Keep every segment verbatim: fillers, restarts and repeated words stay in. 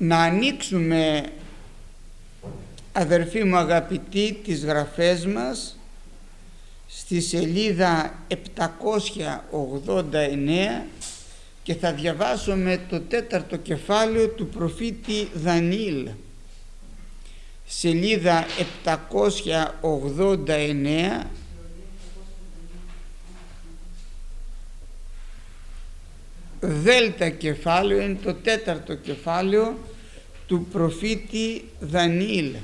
να ανοίξουμε, αδερφοί μου αγαπητοί, τις γραφές μας στη σελίδα επτακόσια ογδόντα εννέα και θα διαβάσουμε το τέταρτο κεφάλαιο του προφήτη Δανιήλ. Σελίδα επτακόσια ογδόντα εννέα, δέλτα κεφάλαιο, είναι το τέταρτο κεφάλαιο του προφήτη Δανιήλ.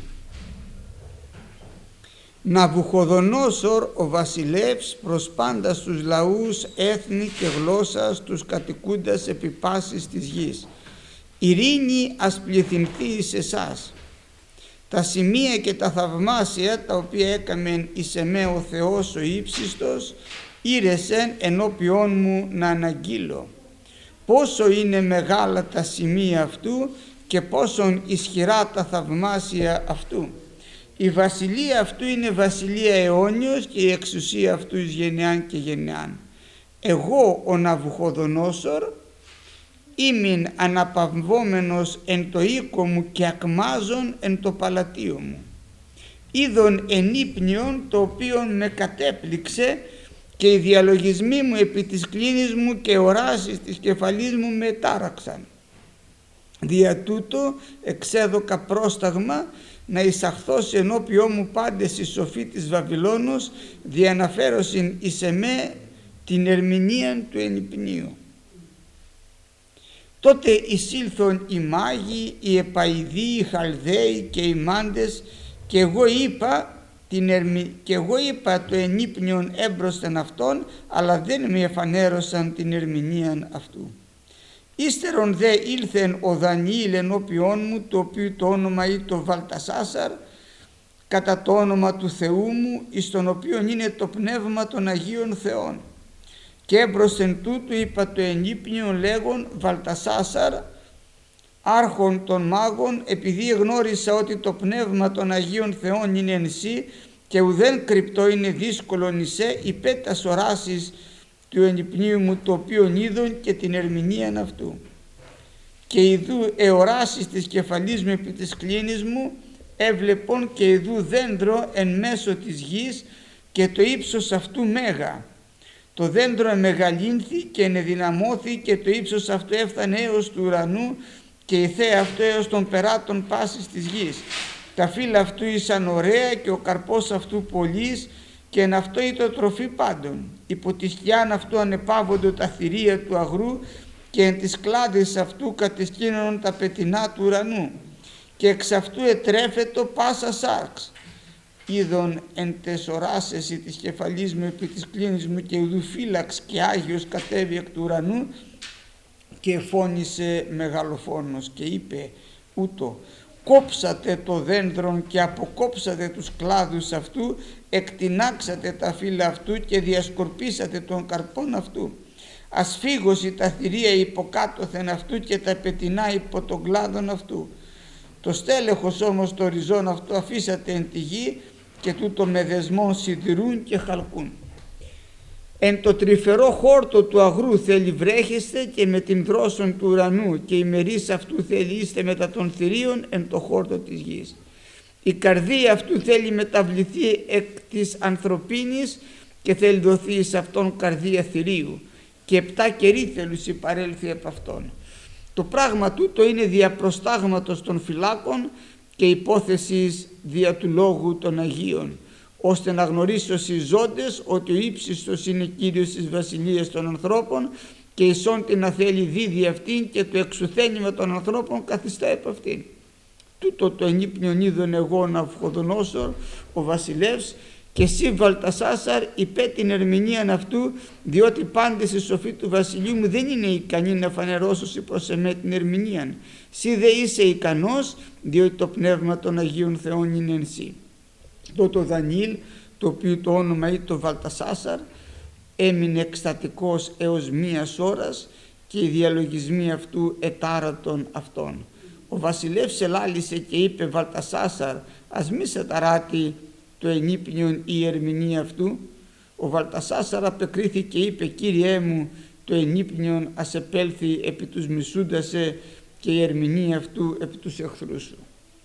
Ναβουχοδονόσορ ο βασιλεύς προς πάντα στους λαούς, έθνη και γλώσσας, τους κατοικούντας επί πάσης της γης. Ειρήνη ας πληθυνθεί εις εσάς. Τα σημεία και τα θαυμάσια τα οποία έκαμεν εις εμέ ο Θεός ο ύψιστος, ήρεσεν ενώπιόν μου να αναγγείλω. Πόσο είναι μεγάλα τα σημεία αυτού και πόσον ισχυρά τα θαυμάσια αυτού. Η βασιλεία αυτού είναι βασιλεία αιώνιος και η εξουσία αυτού εις γενεάν και γενεάν. Εγώ ο Ναβουχοδονόσορ ήμην αναπαυμβόμενος εν το οίκο μου και ακμάζων εν το παλατίο μου. Είδον ενύπνιον το οποίον με κατέπληξε και οι διαλογισμοί μου επί της κλίνης μου και οράσεις της κεφαλής μου με τάραξαν. Δια τούτο εξέδωκα πρόσταγμα να εισαχθώ σε ενώπιό μου πάντες η σοφή της Βαβυλώνος, διαναφέρωσιν εις εμέ την ερμηνεία του ενυπνίου. Τότε εισήλθον οι μάγοι, οι επαϊδοί, οι χαλδαίοι και οι μάντες και εγώ είπα, την ερμη... και εγώ είπα το ενύπνιον έμπροσθεν αυτών, αλλά δεν με εφανέρωσαν την ερμηνεία αυτού. Ύστερον δε ήλθεν ο Δανιήλ ενώπιόν μου, το οποίο το όνομα ή το Βαλτασάσαρ, κατά το όνομα του Θεού μου, εις τον οποίον είναι το πνεύμα των Αγίων Θεών. Και έμπροσθεν τούτου είπα το ενύπνιον λέγον, Βαλτασάσαρ, άρχον των μάγων, επειδή γνώρισα ότι το πνεύμα των Αγίων Θεών είναι εν σύ και ουδέν κρυπτό είναι δύσκολον εισέ, υπέτας οράσεις του ενυπνίου μου το οποίον είδον και την ερμηνείαν αυτού. Και ιδού εοράσεις της κεφαλής μου επί της κλίνης μου, έβλεπον και ιδού δέντρο εν μέσω της γης και το ύψος αυτού μέγα. Το δέντρο εμεγαλύνθη και ενεδυναμώθη και το ύψος αυτού έφτανε έως του ουρανού και η θέα αυτού έως των περάτων πάσης της γης. Τα φύλλα αυτού ήσαν ωραία και ο καρπός αυτού πολύς και εν αυτό ήταν τροφή πάντων. Υπό τη σκιάν αυτού ανεπάβονται τα θηρία του αγρού και εν τις κλάδες αυτού κατεσκήνωναν τα πετεινά του ουρανού και εξ αυτού ετρέφετο πάσα σάρξ. Είδον εν τεσοράσεση της κεφαλής μου επί της κλίνης μου και ουδού φύλαξ και Άγιος κατέβη εκ του ουρανού και εφώνησε μεγαλοφόνος και είπε ούτω, κόψατε το δέντρον και αποκόψατε τους κλάδους αυτού, εκτινάξατε τα φύλλα αυτού και διασκορπίσατε τον καρπόν αυτού. Ασφίγωση τα θηρία υποκάτωθεν αυτού και τα πετεινά υπό των κλάδων αυτού. Το στέλεχος όμως το ριζόν αυτού αφήσατε εν τη γη και τούτο με δεσμόν σιδηρούν και χαλκούν. Εν το τρυφερό χόρτο του αγρού θέλει βρέχεστε και με την δρόσον του ουρανού και η μερίς αυτού θέλει είστε μετά των θηρίων εν το χόρτο της γης. Η καρδία αυτού θέλει μεταβληθεί εκ της ανθρωπίνης και θέλει δοθεί σε αυτόν καρδία θηρίου και επτά καιροί θέλουσι παρέλθει επ' αυτόν. Το πράγμα τούτο είναι δια προστάγματος των φυλάκων και υπόθεσης δια του λόγου των Αγίων, ώστε να γνωρίσει οι ζώντες ότι ο ύψιστος είναι Κύριος της βασιλείας των ανθρώπων και ισόν την να θέλει δίδει αυτήν και το εξουθένημα των ανθρώπων καθιστά επ' αυτήν. Τούτο το ενύπνιον είδον εγώ Ναβουχοδονόσορ ο βασιλεύς και εσύ Βαλτασάσαρ υπέ την ερμηνείαν αυτού, διότι πάντες η σοφή του βασιλείου μου δεν είναι ικανή να φανερώσουν προς εμέ την ερμηνείαν. Σύ δε είσαι ικανός, διότι το πνεύμα των Αγίων Θεών είναι εν σύ. Τότε ο Δανιήλ, το οποίο το όνομα ή το Βαλτασάσαρ, έμεινε εκστατικός έως μίας ώρας και οι διαλογισμοί αυτού ετάρατον αυτόν. Ο βασιλεύς ελάλησε και είπε, Βαλτασάσαρ, ας μη σε ταράτει το ενύπνιον η ερμηνεία αυτού. Ο Βαλτασάσαρ απεκρίθηκε και είπε, Κύριέ μου, το ενύπνιον ας επέλθει επί τους μισούντασε και η ερμηνεία αυτού επί τους εχθρούς σου.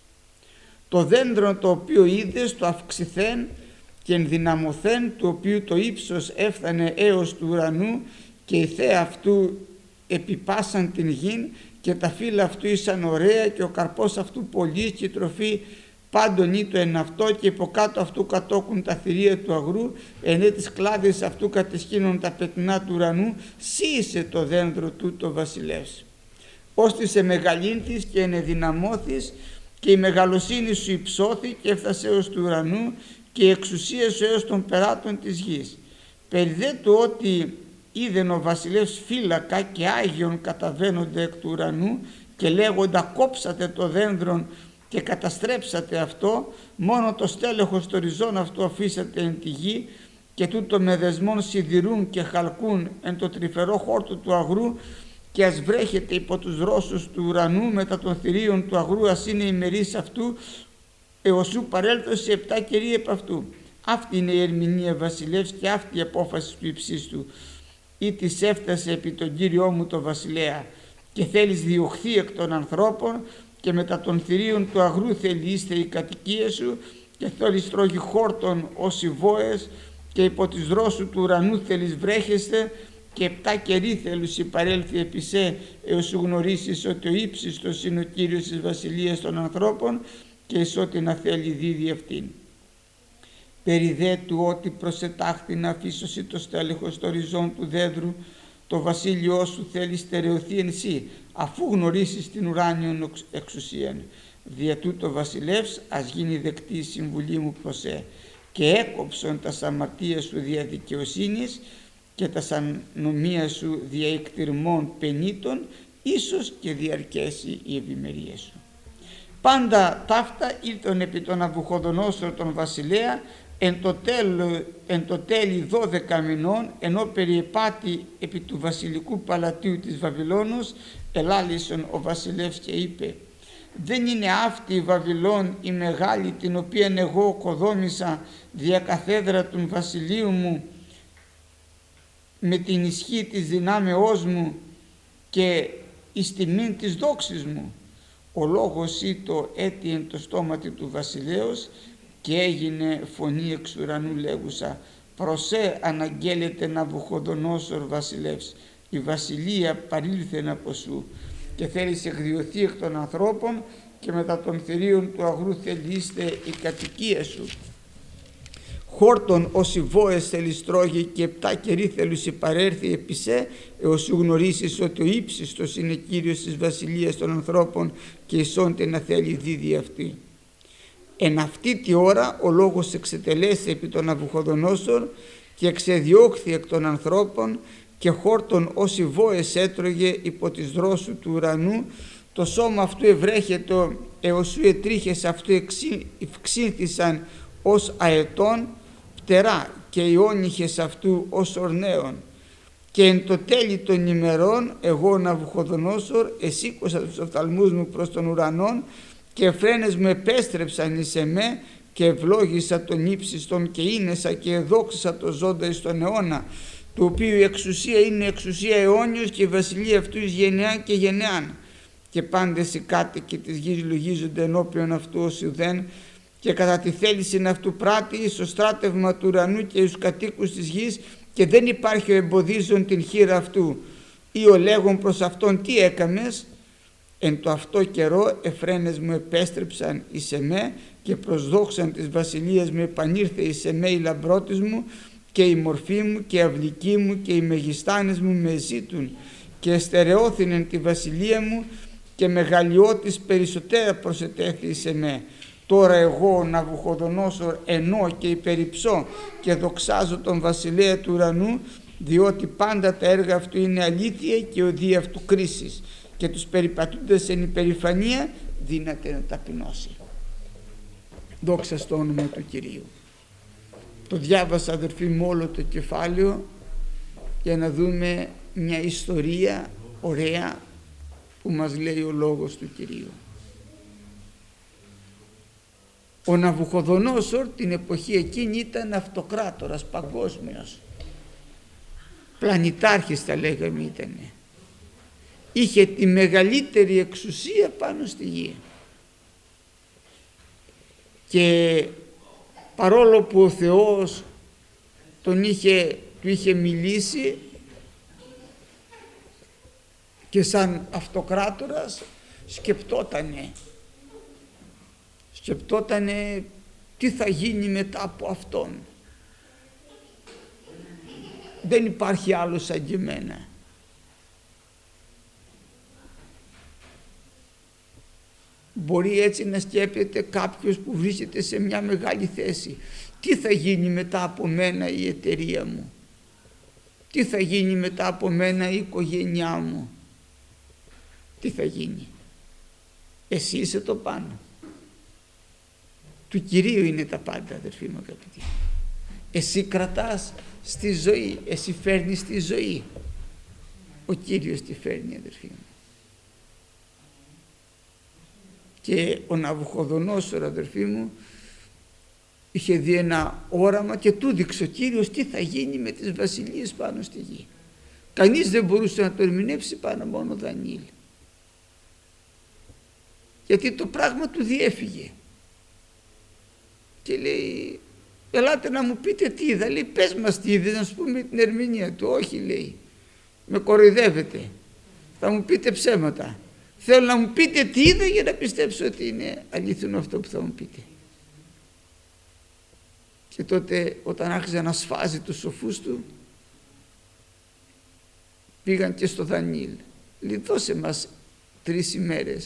Το δέντρο το οποίο είδες το αυξηθέν και ενδυναμωθέν, του οποίου το ύψος έφτανε έως του ουρανού και οι θέα αυτού επιπάσαν την γην και τα φύλλα αυτού ήσαν ωραία και ο καρπός αυτού πολύ και η τροφή πάντων ή το εν αυτό και υποκάτω αυτού κατόκουν τα θηρία του αγρού, ενέ τις κλάδες αυτού κατεσχύνουν τα πετεινά του ουρανού, σύ είσαι το δέντρο του το βασιλεύς. Ώστε σε μεγαλύνθης και ενεδυναμώθης και η μεγαλοσύνη σου υψώθη και έφτασε έως του ουρανού και η εξουσία σου έως των περάτων της γης. Περί δε του ότι είδεν ο βασιλεύς φύλακα και άγιον καταβαίνονται εκ του ουρανού και λέγοντα κόψατε το δένδρον και καταστρέψατε αυτό, μόνο το στέλεχος το ριζόν αυτό αφήσατε εν τη γη και τούτο με δεσμών σιδηρούν και χαλκούν εν το τρυφερό χόρτο του αγρού και ας βρέχεται υπό τους ρώσους του ουρανού μετά των θηρίων του αγρού, ας είναι ημερής αυτού έως σου παρέλθωσε επτά καιροί επ' αυτού. Αυτή είναι η ερμηνεία βασιλεύς και αυτή η απόφαση του υψίστου. Ή της έφτασε επί τον Κύριό μου το βασιλέα και θέλεις διωχθεί εκ των ανθρώπων και μετά των θηρίων του αγρού θέλει είστε η κατοικία σου και θέλεις τρώγει χόρτον ως οι βόες και υπό της ρώσου του ουρανού θέλεις βρέχεστε και επτά καιροί θέλουσι παρέλθει επί σε έως σου γνωρίσεις ότι ο ύψιστος είναι ο Κύριος της βασιλείας των ανθρώπων και εις ό,τι να θέλει δίδει αυτήν. Περί δε του ότι προσετάχθη να αφήσωσι το στέλεχος στο ριζόν του δέντρου, το βασίλειό σου θέλει στερεωθεί εν σύ, αφού γνωρίσεις την ουράνιον εξουσίαν. Δια τούτο βασιλεύς ας γίνει δεκτή η συμβουλή μου προς σε και έκοψον τα αμαρτία σου δια δικαιοσύνης και τα ανομία σου δια εκτιρμών πενήτων, ίσως και διαρκέσει η ευημερία σου. Πάντα ταύτα ήλθον επί τον Ναβουχοδονόσορ τον βασιλέα εν το, τέλο, εν το τέλη δώδεκα μηνών, ενώ περιεπάτη επί του βασιλικού παλατίου της Βαβυλώνος, ελάλησον ο βασιλεύς και είπε «Δεν είναι αυτή η Βαβυλών η μεγάλη την οποία εγώ κοδόμησα δια καθέδρα του βασιλείου μου με την ισχύ της δυνάμεώς μου και εις τιμήν της δόξης μου». Ο λόγος ήτο έτι εν το στόματι του βασιλέως και έγινε φωνή εξ ουρανού λέγουσα «Προσέ αναγγέλλεται Ναβουχοδονόσορ βασιλεύς, η βασιλεία παρήλθεν από σου και θέλεις εκδιωθεί εκ των ανθρώπων και μετά των θηρίων του αγρού θελείστε η κατοικία σου. Χόρτον ως οι βόες θέλεις τρώγει και επτά καιροί θέλουσι παρέρθει επί σε έως σου γνωρίσεις ότι ο ύψιστος είναι Κύριος της βασιλείας των ανθρώπων και ισόντε να θέλει δίδει αυτή. Εν αυτή τη ώρα ο λόγος εξετελέσει επί τον Ναβουχοδονόσορ και εξεδιώχθη εκ των ανθρώπων και χόρτον ως οι βόες έτρωγε υπό της δρόσου του ουρανού, το σώμα αυτού ευρέχετο έως σου ετρίχες αυτού ευξήνθησαν ως αετών φτερά και οι όνυχες αυτού ως ορνέων. Και εν το τέλει των ημερών εγώ Ναβουχοδονόσορ εσήκωσα τους οφθαλμούς μου προς τον ουρανόν και φρένες μου επέστρεψαν εις εμέ και ευλόγησα τον ύψιστον και ίνεσα και εδόξασα το ζώντα εις τον αιώνα, του οποίου η εξουσία είναι εξουσία αιώνιος και η βασιλεία αυτού εις γενεάν και γενεάν. Και πάντες οι κάτοικοι της γης λογίζονται ενώπιον αυτού ως ουδέν και κατά τη θέληση αυτού πράττει στο στράτευμα του ουρανού και στους κατοίκους της γης και δεν υπάρχει ο εμποδίζον την χείρα αυτού ή ο λέγον προς αυτόν τι έκαμες. Εν το αυτό καιρό εφραίνες μου επέστρεψαν εις εμέ και προσδόξαν της βασιλείας μου επανήρθε εις εμέ η λαμπρότης μου και η μορφή μου και η αυλική μου και οι μεγιστάνες μου με ζήτουν και εστερεώθηνεν τη βασιλεία μου και μεγαλειώτης περισσότερα προσετέθη εις εμέ. Τώρα εγώ ο Ναβουχοδονόσορ ενώ και υπεριψώ και δοξάζω τον βασιλέα του ουρανού, διότι πάντα τα έργα αυτού είναι αλήθεια και οδοί αυτού κρίσης και τους περιπατούντες εν υπερηφανία δύναται να ταπεινώσει. Δόξα στο όνομα του Κυρίου. Το διάβασα αδερφοί μου όλο το κεφάλαιο για να δούμε μια ιστορία ωραία που μας λέει ο λόγος του Κυρίου. Ο Ναβουχοδονόσορ την εποχή εκείνη ήταν αυτοκράτορας παγκόσμιος. Πλανητάρχης τα λέγαμε ήτανε. είχε τη μεγαλύτερη εξουσία πάνω στη γη. Και παρόλο που ο Θεός τον είχε, του είχε μιλήσει και σαν αυτοκράτορας, σκεπτότανε σκεπτότανε τι θα γίνει μετά από αυτόν. Δεν υπάρχει άλλος σαν και εμένα. Μπορεί έτσι να σκέπτεται κάποιος που βρίσκεται σε μια μεγάλη θέση. Τι θα γίνει μετά από μένα η εταιρεία μου, τι θα γίνει μετά από μένα η οικογένειά μου, τι θα γίνει. Εσύ είσαι το πάνω. Του Κυρίου είναι τα πάντα, αδερφοί μου αγαπητοί. Εσύ κρατάς στη ζωή, εσύ φέρνεις τη ζωή. Ο Κύριος τη φέρνει, αδερφοί μου. Και ο Ναβουχοδονόσορ, αδερφοί μου, είχε δει ένα όραμα και του δείξε ο Κύριος τι θα γίνει με τις βασιλείες πάνω στη γη. Κανείς δεν μπορούσε να το ερμηνεύσει πάνω μόνο ο Δανιήλ. Γιατί το πράγμα του διέφυγε. Και λέει, ελάτε να μου πείτε τι είδα. Λέει, πες μας τι είδες, να σου πούμε την ερμηνεία του. Όχι, λέει, με κοροϊδεύετε, θα μου πείτε ψέματα. Θέλω να μου πείτε τι είδα για να πιστέψω ότι είναι αλήθινο αυτό που θα μου πείτε. Και τότε όταν άρχισε να σφάζει τους σοφούς του, πήγαν και στο Δανιήλ. Λέει, δώσε μας τρεις ημέρες.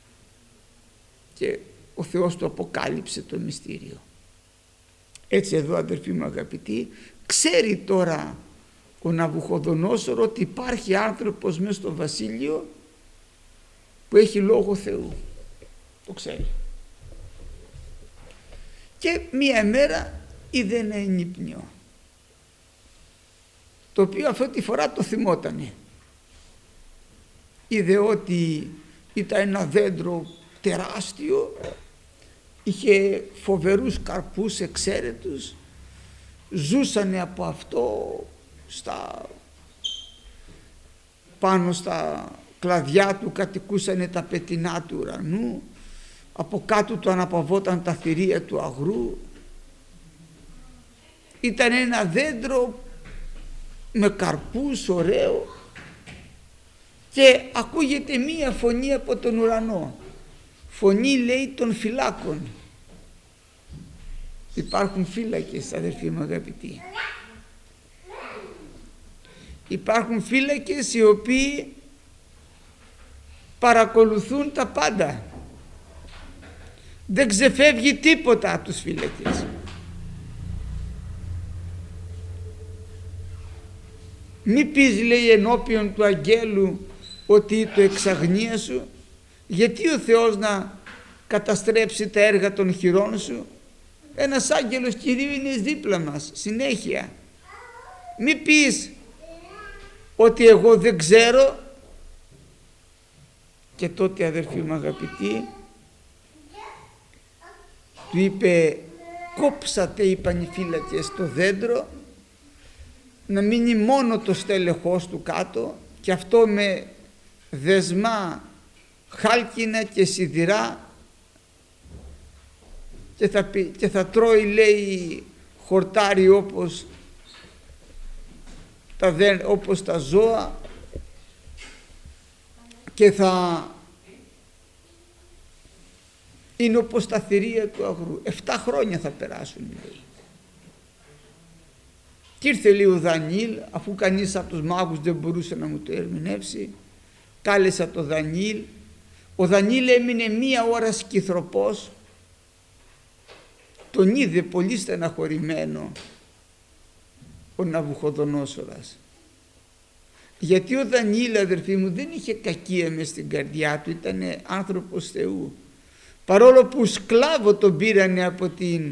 Και ο Θεός του αποκάλυψε το μυστήριο. Έτσι εδώ, αδερφοί μου αγαπητοί, ξέρει τώρα ο Ναβουχοδονόσορ ότι υπάρχει άνθρωπος μέσα στο βασίλειο που έχει λόγο Θεού. Το ξέρει. Και μία μέρα είδε ένα ενύπνιο, το οποίο αυτή τη φορά το θυμότανε. Είδε ότι ήταν ένα δέντρο τεράστιο, είχε φοβερούς καρπούς εξαίρετους, ζούσανε από αυτό στα, πάνω στα κλαδιά του κατοικούσανε τα πετεινά του ουρανού, από κάτω του αναπαυόταν τα θηρία του αγρού. Ήταν ένα δέντρο με καρπούς, ωραίο, και ακούγεται μία φωνή από τον ουρανό. Φωνή, λέει, των φυλάκων. Υπάρχουν φύλακες, αδερφοί μου αγαπητοί. Υπάρχουν φύλακες οι οποίοι παρακολουθούν τα πάντα. Δεν ξεφεύγει τίποτα από τους φύλακες. Μη πεις, λέει, ενώπιον του αγγέλου ότι το εξαγνία σου. Γιατί ο Θεός να καταστρέψει τα έργα των χειρών σου? Ένας άγγελος Κυρίου είναι δίπλα μας συνέχεια. Μη πεις ότι εγώ δεν ξέρω. Και τότε, αδερφοί μου αγαπητοί, του είπε, κόψατε, είπαν οι φύλακες, το δέντρο, να μείνει μόνο το στέλεχος του κάτω, και αυτό με δεσμά χάλκινα και σιδηρά, και θα, πει, και θα τρώει, λέει, χορτάρι όπως τα, όπως τα ζώα, και θα είναι όπως τα θηρία του αγρού. Εφτά χρόνια θα περάσουν, λέει. Και ήρθε, λέει, ο Δανιήλ, αφού κανείς από τους μάγους δεν μπορούσε να μου το ερμηνεύσει, κάλεσα το Δανιήλ. Ο Δανιήλ έμεινε μία ώρα σκυθροπός, τον είδε πολύ στεναχωρημένο ο Ναβουχοδονόσορας. Γιατί ο Δανιήλ, αδερφοί μου, δεν είχε κακία μες στην καρδιά του, ήταν άνθρωπος Θεού. Παρόλο που σκλάβο τον πήρανε από την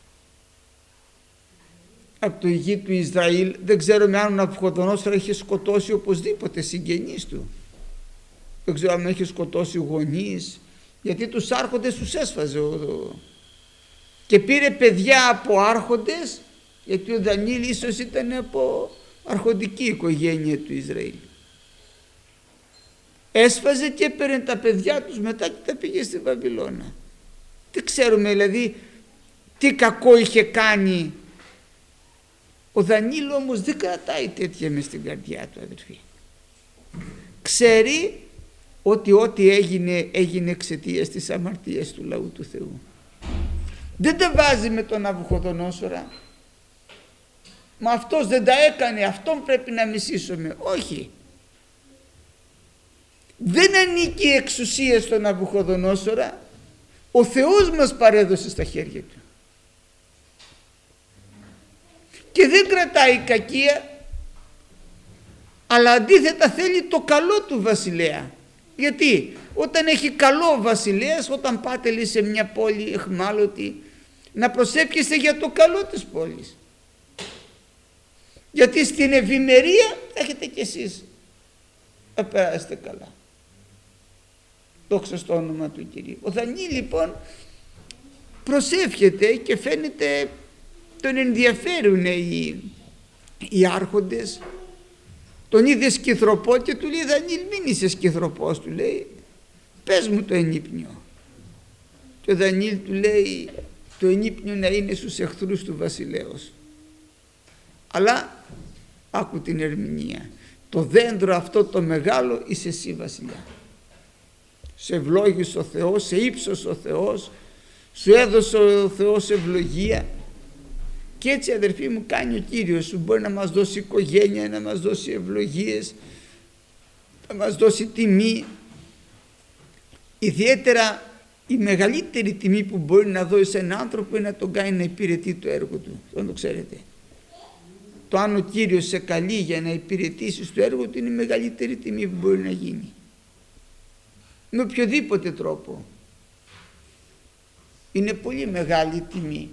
από το γη του Ισραήλ, δεν ξέρω αν ο Ναβουχοδονόσορ είχε σκοτώσει οπωσδήποτε συγγενείς του. Δεν ξέρω αν είχε σκοτώσει γονείς, γιατί τους άρχοντες τους έσφαζε ο... και πήρε παιδιά από άρχοντες, γιατί ο Δανιήλ ίσως ήταν από αρχοντική οικογένεια του Ισραήλ. έσφαζε και έπαιρνε τα παιδιά τους μετά και τα πήγε στη Βαβυλώνα. Τι ξέρουμε δηλαδή τι κακό είχε κάνει. Ο Δανίλ όμως δεν κρατάει τέτοια μες στην καρδιά του, αδερφοί. Ξέρει ότι ό,τι έγινε έγινε εξαιτίας της αμαρτίας του λαού του Θεού. Δεν τα βάζει με τον Ναβουχοδονόσορα. Μα αυτός δεν τα έκανε, αυτόν πρέπει να μισήσουμε. Όχι. Δεν ανήκει η εξουσία στον Ναβουχοδονόσορα. Ο Θεός μας παρέδωσε στα χέρια του. Και δεν κρατάει κακία, αλλά αντίθετα θέλει το καλό του βασιλέα. Γιατί όταν έχει καλό ο βασιλέας, όταν πάτε λέει, σε μια πόλη εχμάλωτη, να προσεύχεστε για το καλό της πόλης. Γιατί στην ευημερία έχετε κι εσείς να περάσετε καλά. Δόξα στο όνομα του Κυρίου. Ο Δανίλ λοιπόν προσεύχεται και φαίνεται τον ενδιαφέρουν οι, οι άρχοντες. Τον είδε σκυθροπό και του λέει Δανίλ, μην είσαι σκυθροπός, του λέει, πες μου το ενύπνιο. Και ο Δανίλ του λέει το ενύπνιο να είναι στους εχθρούς του βασιλέως. Αλλά άκου την ερμηνεία, το δέντρο αυτό το μεγάλο είσαι εσύ βασιλιά. Σε ευλόγησε ο Θεός, σε ύψωσε ο Θεός, σου έδωσε ο Θεός ευλογία. Και έτσι αδερφοί μου κάνει ο Κύριος σου, μπορεί να μας δώσει οικογένεια, να μας δώσει ευλογίες, να μας δώσει τιμή. Ιδιαίτερα η μεγαλύτερη τιμή που μπορεί να δώσει σε έναν άνθρωπο είναι να τον κάνει να υπηρετεί το έργο του. Δεν το ξέρετε. Το αν ο Κύριος σε καλεί για να υπηρετήσεις το έργο του είναι η μεγαλύτερη τιμή που μπορεί να γίνει. Με οποιοδήποτε τρόπο. Είναι πολύ μεγάλη τιμή.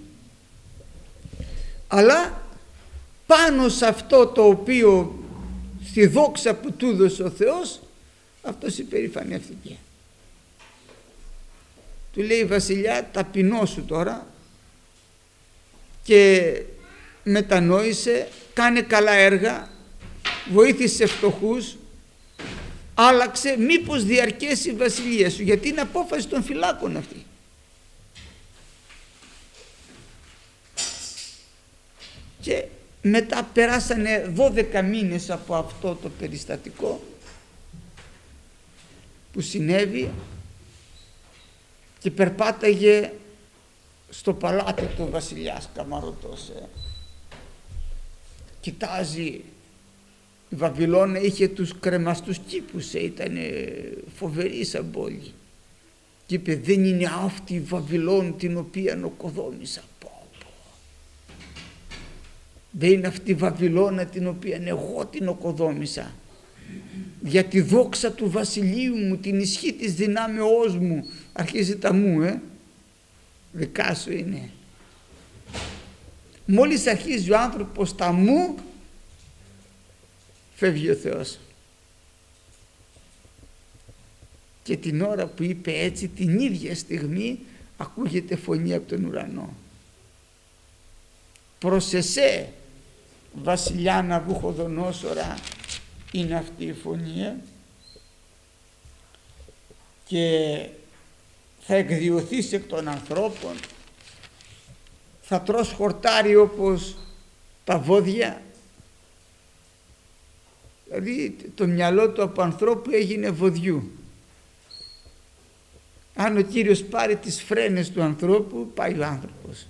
Αλλά πάνω σε αυτό το οποίο στη δόξα που του έδωσε ο Θεός, αυτός υπερηφανεύτηκε. Του λέει βασιλιά, ταπεινώσου τώρα και μετανόησε, κάνε καλά έργα, βοήθησε φτωχούς, άλλαξε, μήπως διαρκέσει η βασιλεία σου, γιατί είναι απόφαση των φυλάκων αυτή. Και μετά περάσανε δώδεκα μήνες από αυτό το περιστατικό που συνέβη και περπάταγε στο παλάτι του βασιλιάς καμαρωτός. Ε. Κοιτάζει, η Βαβυλώνα είχε τους κρεμαστούς κήπους, ε, ήταν φοβερή σαν πόλη. Και είπε, δεν είναι αυτή η Βαβυλώνα την οποία νοικοδόμησα. Δεν είναι αυτή η Βαβυλώνα την οποία εγώ την νοικοδόμησα. Για τη δόξα του βασιλείου μου, την ισχύ της δυνάμεώς μου. Αρχίζει τα μου, ε. Δικά σου είναι. Μόλις αρχίζει ο άνθρωπος τα μου, φεύγει ο Θεός. Και την ώρα που είπε έτσι, την ίδια στιγμή ακούγεται φωνή από τον ουρανό. Προς εσέ, βασιλιά Ναβουχοδονόσορα, είναι αυτή η φωνή, και θα εκδιωθείς εκ των ανθρώπων, θα τρως χορτάρι όπως τα βόδια. Δηλαδή το μυαλό του από ανθρώπου έγινε βοδιού. Αν ο Κύριος πάρει τις φρένες του ανθρώπου, πάει ο άνθρωπος.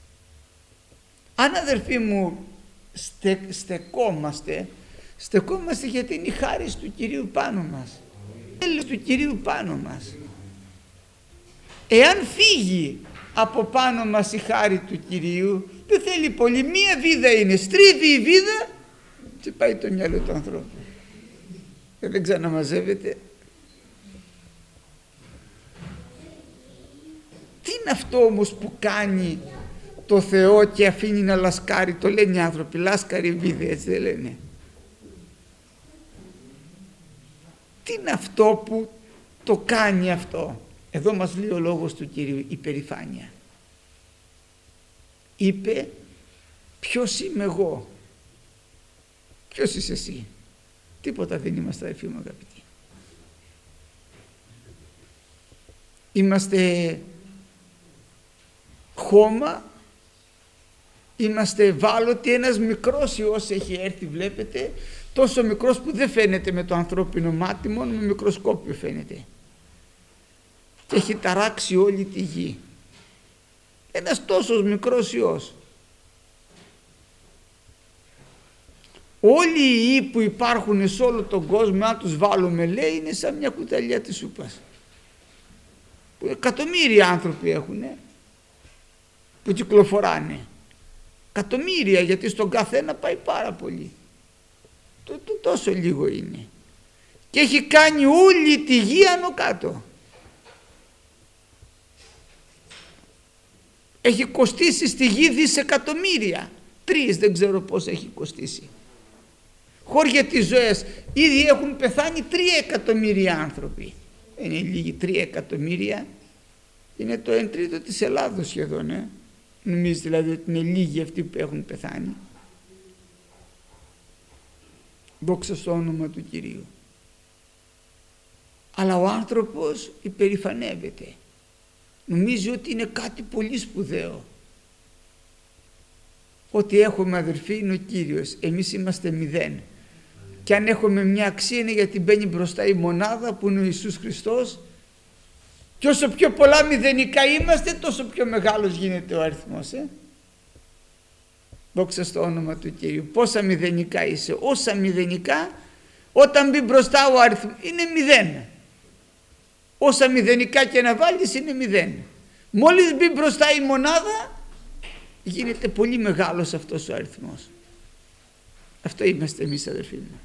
Αν αδερφοί μου στε, στεκόμαστε, στεκόμαστε γιατί είναι η χάρη του Κυρίου πάνω μας. Έλεος του Κυρίου πάνω μας. Εάν φύγει από πάνω μας η χάρη του Κυρίου, δεν θέλει πολύ, μία βίδα είναι, στρίβει η βίδα και πάει το μυαλό του ανθρώπου. Και δεν ξαναμαζεύεται. Τι είναι αυτό όμως που κάνει το Θεό και αφήνει να λασκάρει? Το λένε οι άνθρωποι, λάσκαρη βίδα, έτσι δεν λένε? Τι είναι αυτό που το κάνει αυτό? Εδώ μας λέει ο λόγος του Κυρίου, υπερηφάνεια. Είπε, ποιος είμαι εγώ? Ποιος είσαι εσύ? Τίποτα δεν είμαστε, αδελφοί μου αγαπητοί. είμαστε χώμα, είμαστε ευάλωτοι. Ένας μικρός ιός έχει έρθει, βλέπετε, τόσο μικρός που δεν φαίνεται με το ανθρώπινο μάτι, μόνο με μικροσκόπιο φαίνεται, και έχει ταράξει όλη τη γη. Ένας τόσος μικρός ιός. Όλοι οι ιοί που υπάρχουν σε όλο τον κόσμο, αν τους βάλουμε, λέει, είναι σαν μια κουταλιά της σούπας. Που εκατομμύρια άνθρωποι έχουν, που κυκλοφοράνε. Εκατομμύρια, γιατί στον καθένα πάει πάρα πολύ. Το, το, τόσο λίγο είναι. Και έχει κάνει όλη τη γη άνω κάτω. Έχει κοστίσει στη γη δισεκατομμύρια. Τρεις, δεν ξέρω πώς έχει κοστίσει. Χώρια τις ζωές. Ήδη έχουν πεθάνει τρία εκατομμύρια άνθρωποι. Είναι λίγοι τρία εκατομμύρια. Είναι το εν τρίτο της Ελλάδος σχεδόν. Ε? Νομίζεις δηλαδή ότι είναι λίγοι αυτοί που έχουν πεθάνει? Δόξα στο όνομα του Κυρίου. Αλλά ο άνθρωπος υπερηφανεύεται. Νομίζει ότι είναι κάτι πολύ σπουδαίο. Ό,τι έχουμε, αδερφοί, είναι ο Κύριος. Εμείς είμαστε μηδέν. Και αν έχουμε μια αξία είναι γιατί μπαίνει μπροστά η μονάδα που είναι ο Ιησούς Χριστός. Και όσο πιο πολλά μηδενικά είμαστε, τόσο πιο μεγάλος γίνεται ο αριθμός. Ε? Δόξα στο όνομα του Κυρίου. Πόσα μηδενικά είσαι? Όσα μηδενικά, όταν μπει μπροστά ο αριθμός, είναι μηδέν. Όσα μηδενικά και να βάλεις είναι μηδέν. Μόλις μπει μπροστά η μονάδα, γίνεται πολύ μεγάλος αυτός ο αριθμός. Αυτό είμαστε εμείς, αδερφοί μου.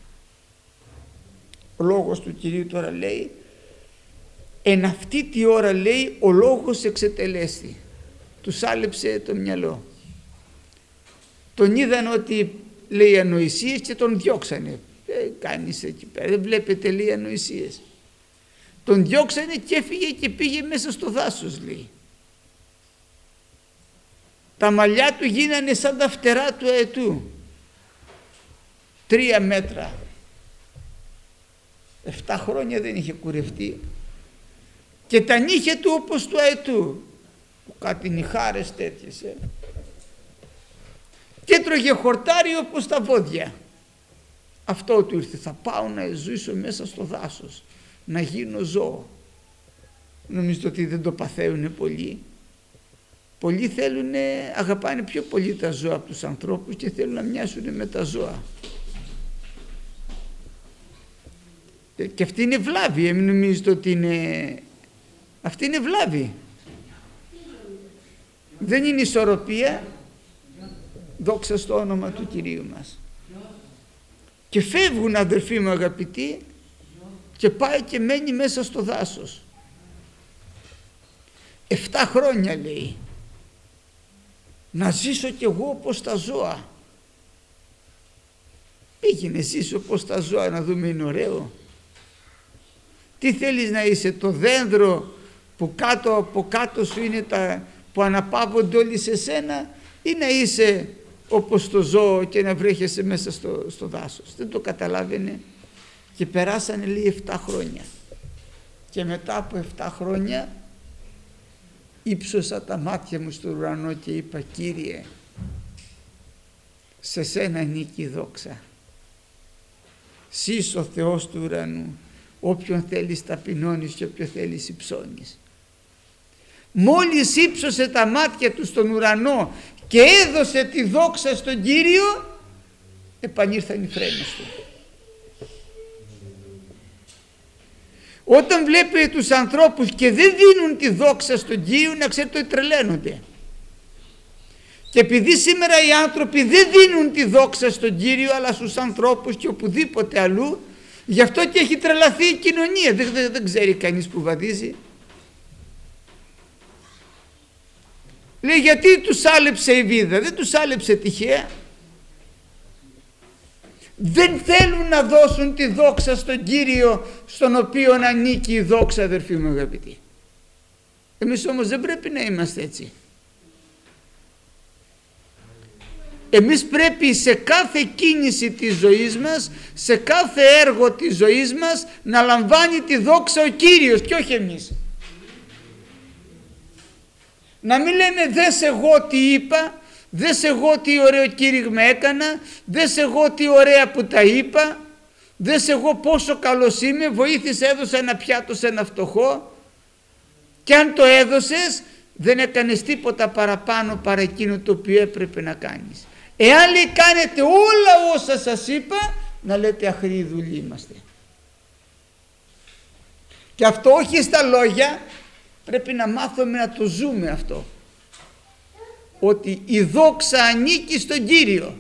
Ο λόγος του Κυρίου τώρα λέει, εν αυτή τη ώρα, λέει, ο λόγος εξετελέστη. Τους άλεψε το μυαλό. Τον είδαν ότι, λέει, ανοησίες και τον διώξανε. Ε, κάνεις εκεί πέρα, δεν βλέπετε, λέει, ανοησίες. Τον διώξανε και έφυγε και πήγε μέσα στο δάσος, λέει. Τα μαλλιά του γίνανε σαν τα φτερά του αετού. Τρία μέτρα. Εφτά χρόνια δεν είχε κουρευτεί. Και τα νύχια του όπως του αετού. Κάτι νυχάρες τέτοιες. Ε. Και έτρωγε χορτάρι όπως τα βόδια. Αυτό του ήρθε. Θα πάω να ζήσω μέσα στο δάσος. Να γίνω ζώο. Νομίζω ότι δεν το παθαίνουν πολλοί. Πολλοί θέλουν, αγαπάνε πιο πολύ τα ζώα από τους ανθρώπους και θέλουν να μοιάσουν με τα ζώα. Και αυτή είναι βλάβη, μην νομίζετε ότι είναι... Αυτή είναι βλάβη. Δεν είναι ισορροπία. Δόξα στο όνομα του Κυρίου μας. Και φεύγουν, αδερφοί μου αγαπητοί, και πάει και μένει μέσα στο δάσος. Εφτά χρόνια, λέει. Να ζήσω κι εγώ όπως τα ζώα. Πήγαινε ζήσω όπως τα ζώα, να δούμε, είναι ωραίο. Τι θέλεις να είσαι, το δέντρο που κάτω από κάτω σου είναι τα που αναπαύονται όλοι σε σένα, ή να είσαι όπως το ζώο και να βρέχεσαι μέσα στο, στο δάσος? Δεν το καταλάβαινε. Και περάσανε, λέει, εφτά χρόνια. Και μετά από εφτά χρόνια ύψωσα τα μάτια μου στον ουρανό και είπα, Κύριε, σε σένα νίκη δόξα. Συ είσαι ο Θεός του ουρανού. Όποιον θέλεις ταπεινώνεις και όποιον θέλεις υψώνεις. Μόλις ύψωσε τα μάτια του στον ουρανό και έδωσε τη δόξα στον Κύριο, επανήρθαν οι φρένες του. Όταν βλέπετε τους ανθρώπους και δεν δίνουν τη δόξα στον Κύριο, να ξέρετε ότι τρελαίνονται. Και επειδή σήμερα οι άνθρωποι δεν δίνουν τη δόξα στον Κύριο, αλλά στους ανθρώπους και οπουδήποτε αλλού, γι' αυτό και έχει τρελαθεί η κοινωνία. Δεν, δεν, δεν ξέρει κανείς που βαδίζει. Λέει, γιατί τους άλεψε η βίδα? Δεν τους άλεψε τυχαία. Δεν θέλουν να δώσουν τη δόξα στον Κύριο, στον οποίο ανήκει η δόξα, αδερφοί μου αγαπητοί. Εμείς όμως δεν πρέπει να είμαστε έτσι. Εμείς πρέπει σε κάθε κίνηση της ζωής μας, σε κάθε έργο της ζωής μας, να λαμβάνει τη δόξα ο Κύριος και όχι εμείς. Να μην λένε δες εγώ τι είπα, δες εγώ τι ωραίο κήρυγμα έκανα, δες εγώ τι ωραία που τα είπα, δες εγώ πόσο καλός είμαι, βοήθησε, έδωσα ένα πιάτο σε ένα φτωχό, και αν το έδωσες δεν έκανες τίποτα παραπάνω παρά εκείνο το οποίο έπρεπε να κάνεις. Εάν λέει κάνετε όλα όσα σας είπα, να λέτε αχροί δουλειοί είμαστε. Και αυτό όχι στα λόγια, πρέπει να μάθουμε να το ζούμε αυτό, ότι η δόξα ανήκει στον Κύριο.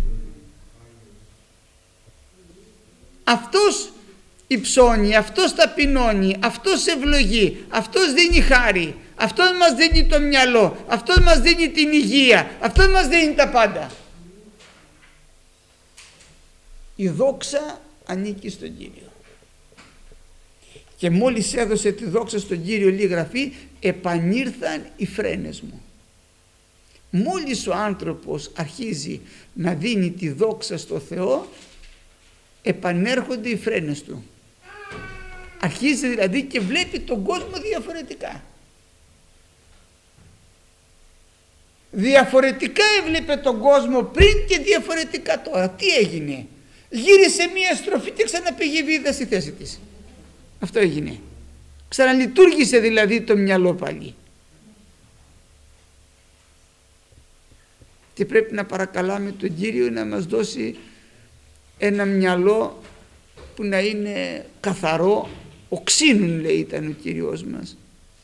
Αυτός υψώνει, αυτός ταπεινώνει, αυτός ευλογεί, αυτός δίνει χάρη, αυτός μας δίνει το μυαλό, αυτός μας δίνει την υγεία, αυτός μας δίνει τα πάντα. Η δόξα ανήκει στον Κύριο. Και μόλις έδωσε τη δόξα στον Κύριο, λέει η Γραφή, επανήρθαν οι φρένες μου. Μόλις ο άνθρωπος αρχίζει να δίνει τη δόξα στο Θεό, επανέρχονται οι φρένες του. Αρχίζει δηλαδή και βλέπει τον κόσμο διαφορετικά. Διαφορετικά έβλεπε τον κόσμο πριν και διαφορετικά τώρα. Τι έγινε? Γύρισε μία στροφή και ξαναπήγε η βίδα στη θέση της. Αυτό έγινε. Ξαναλειτουργήσε δηλαδή το μυαλό πάλι. Και πρέπει να παρακαλάμε τον Κύριο να μας δώσει ένα μυαλό που να είναι καθαρό. Οξύνουν, λέει, ήταν ο Κύριος μας.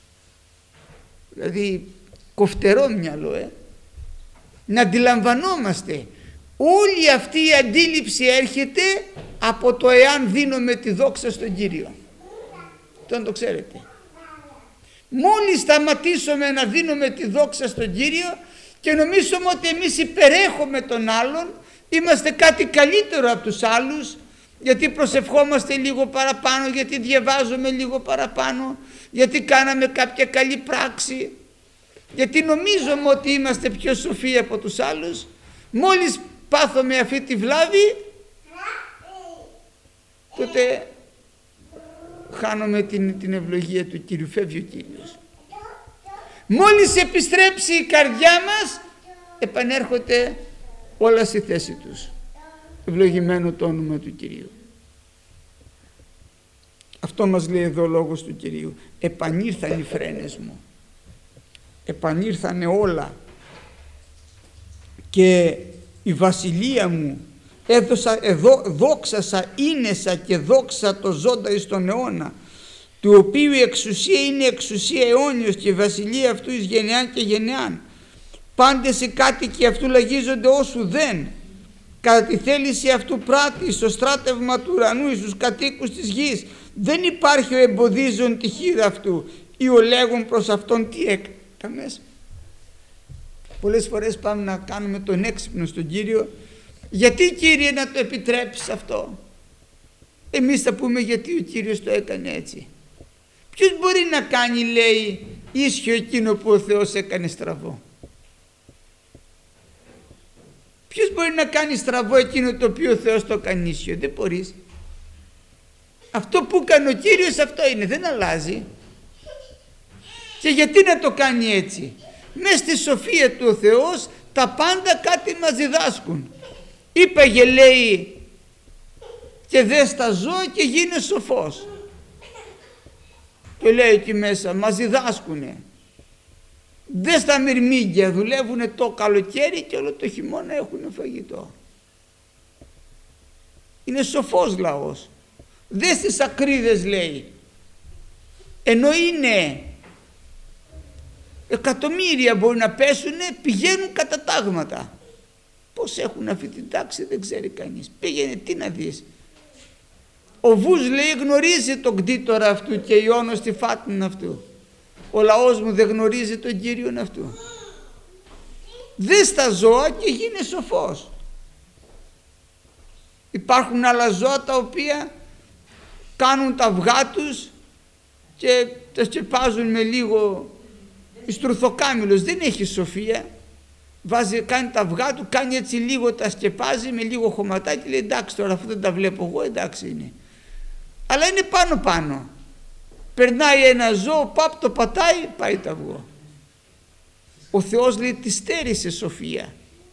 Δηλαδή κοφτερό μυαλό, ε. Να αντιλαμβανόμαστε. Όλη αυτή η αντίληψη έρχεται από το εάν δίνουμε τη δόξα στον Κύριο. Το να το ξέρετε. Μόλις σταματήσουμε να δίνουμε τη δόξα στον Κύριο και νομίζουμε ότι εμείς υπερέχουμε τον άλλον, είμαστε κάτι καλύτερο από τους άλλους, γιατί προσευχόμαστε λίγο παραπάνω, γιατί διαβάζουμε λίγο παραπάνω, γιατί κάναμε κάποια καλή πράξη, γιατί νομίζουμε ότι είμαστε πιο σοφοί από τους άλλους. Μόλις πάθουμε αυτή τη βλάβη, τότε χάνουμε την, την ευλογία του Κύριου, φεύγει ο Κύριος. Μόλις επιστρέψει η καρδιά μας, επανέρχονται όλα στη θέση τους. Ευλογημένο το όνομα του Κυρίου. Αυτό μας λέει εδώ ο λόγος του Κυρίου. Επανήρθαν οι φρένες μου. Επανήρθανε όλα. Και η βασιλεία μου έδωσα, εδώ, δόξασα, ίνεσα και δόξα το ζώντα εις τον αιώνα, του οποίου η εξουσία είναι εξουσία αιώνιος και η βασιλεία αυτού εις γενεάν και γενεάν. Πάντες οι κάτοικοι αυτού λαγίζονται όσου δεν, κατά τη θέληση αυτού πράττει στο στράτευμα του ουρανού εις τους κατοίκους της γης. Δεν υπάρχει ο εμποδίζον τη χείρα αυτού ή ο λέγον προς αυτόν τι έκαμες. Πολλές φορές πάμε να κάνουμε τον έξυπνο στον Κύριο. Γιατί, Κύριε, να το επιτρέψεις αυτό? Εμείς θα πούμε γιατί ο Κύριος το έκανε έτσι. Ποιος μπορεί να κάνει, λέει, ίσιο εκείνο που ο Θεός έκανε στραβό? Ποιος μπορεί να κάνει στραβό εκείνο το οποίο ο Θεός το έκανε ίσιο? Δεν μπορείς. Αυτό που έκανε ο Κύριος, αυτό είναι, δεν αλλάζει. Και γιατί να το κάνει έτσι? Μες στη σοφία του ο Θεός τα πάντα κάτι μας διδάσκουν. Είπαγε, λέει, και δες τα ζώα και γίνε σοφός. Και λέει εκεί μέσα, μας διδάσκουνε. Δες τα μυρμήγκια, δουλεύουνε το καλοκαίρι και όλο το χειμώνα έχουν φαγητό. Είναι σοφός λαός. Δες τις ακρίδες, λέει, ενώ είναι εκατομμύρια μπορεί να πέσουνε, πηγαίνουν κατά τάγματα. Πώς έχουν αυτή την τάξη δεν ξέρει κανείς. Πήγαινε, τι να δεις. Ο Βούς, λέει, γνωρίζει τον κτήτορα αυτού και Ιώνος τη φάτνη αυτού. Ο λαός μου δεν γνωρίζει τον Κύριον αυτού. Δες τα ζώα και γίνε σοφός. Υπάρχουν άλλα ζώα τα οποία κάνουν τα αυγά τους και τα σκεπάζουν με λίγο. Ιστρουθοκάμιλος δεν έχει σοφία. Βάζει, κάνει τα αυγά του, κάνει έτσι λίγο, τα σκεπάζει με λίγο χωματάκι, λέει εντάξει τώρα αφού δεν τα βλέπω εγώ, εντάξει είναι. Αλλά είναι πάνω πάνω. Περνάει ένα ζώο, παπ, το πατάει, πάει το αυγό. Ο Θεός λέει τη στέρισε σοφία.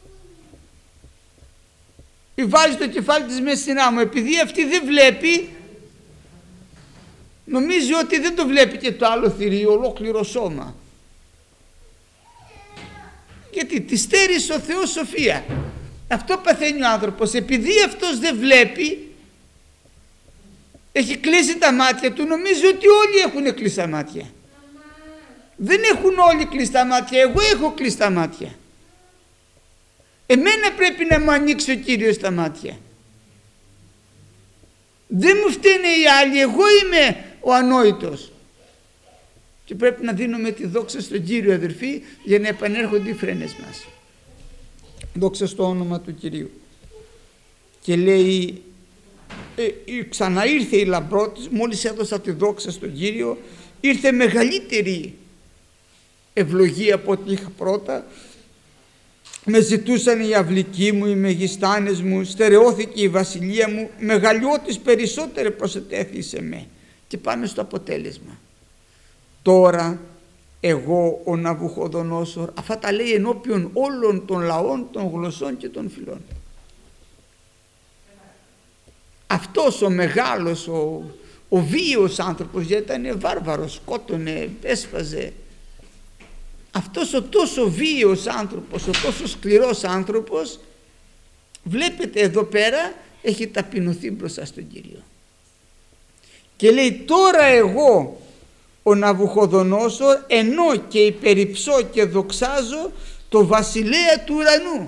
Βάζει το κεφάλι της μέσα στην άμμο, επειδή αυτή δεν βλέπει, νομίζει ότι δεν το βλέπει και το άλλο θηρίο, ολόκληρο σώμα. Γιατί τη στέρισε ο Θεός σοφία. Αυτό παθαίνει ο άνθρωπος, επειδή αυτός δεν βλέπει, έχει κλείσει τα μάτια του, νομίζει ότι όλοι έχουν κλείσει μάτια. Δεν έχουν όλοι κλειστά μάτια, εγώ έχω κλειστά μάτια. Εμένα πρέπει να μου ανοίξει ο Κύριος τα μάτια. Δεν μου φταίνε οι άλλοι, εγώ είμαι ο ανόητος. Και πρέπει να δίνουμε τη δόξα στον Κύριο, αδερφοί, για να επανέρχονται οι φρένες μας. Δόξα στο όνομα του Κυρίου. Και λέει, ε, ξαναήρθε η λαμπρότης, μόλις έδωσα τη δόξα στον Κύριο, ήρθε μεγαλύτερη ευλογία από ό,τι είχα πρώτα. Με ζητούσαν οι αυλικοί μου, οι μεγιστάνες μου, στερεώθηκε η βασιλεία μου, μεγαλειώτης περισσότερο προσετέθη σε με. Και πάμε στο αποτέλεσμα. Τώρα εγώ ο Ναβουχοδονόσορ, αυτά τα λέει ενώπιον όλων των λαών, των γλωσσών και των φυλών. Αυτός ο μεγάλος, ο, ο βίαιος άνθρωπος, γιατί ήταν βάρβαρος, σκότωνε, έσφαζε. Αυτός ο τόσο βίαιος άνθρωπος, ο τόσο σκληρός άνθρωπος, βλέπετε εδώ πέρα, έχει ταπεινωθεί μπροστά στον Κύριο. Και λέει, τώρα εγώ ο Ναβουχοδονόσορ ενώ και υπερυψώ και δοξάζω το βασιλέα του ουρανού,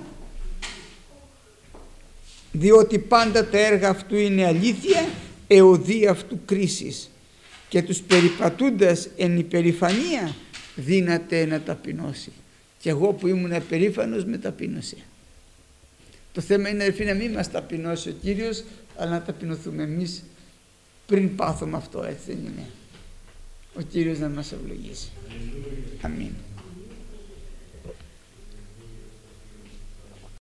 διότι πάντα τα έργα αυτού είναι αλήθεια, εωδή αυτού κρίσης, και τους περιπατούντας εν υπερηφανία δύναται να ταπεινώσει. Και εγώ που ήμουν περήφανος με ταπείνωσε. Το θέμα είναι, αδερφοί, να μην μας ταπεινώσει ο Κύριος, αλλά να ταπεινωθούμε εμείς πριν πάθουμε αυτό, έτσι δεν είναι? Ο Κύριος να μας ευλογήσει. Αμήν.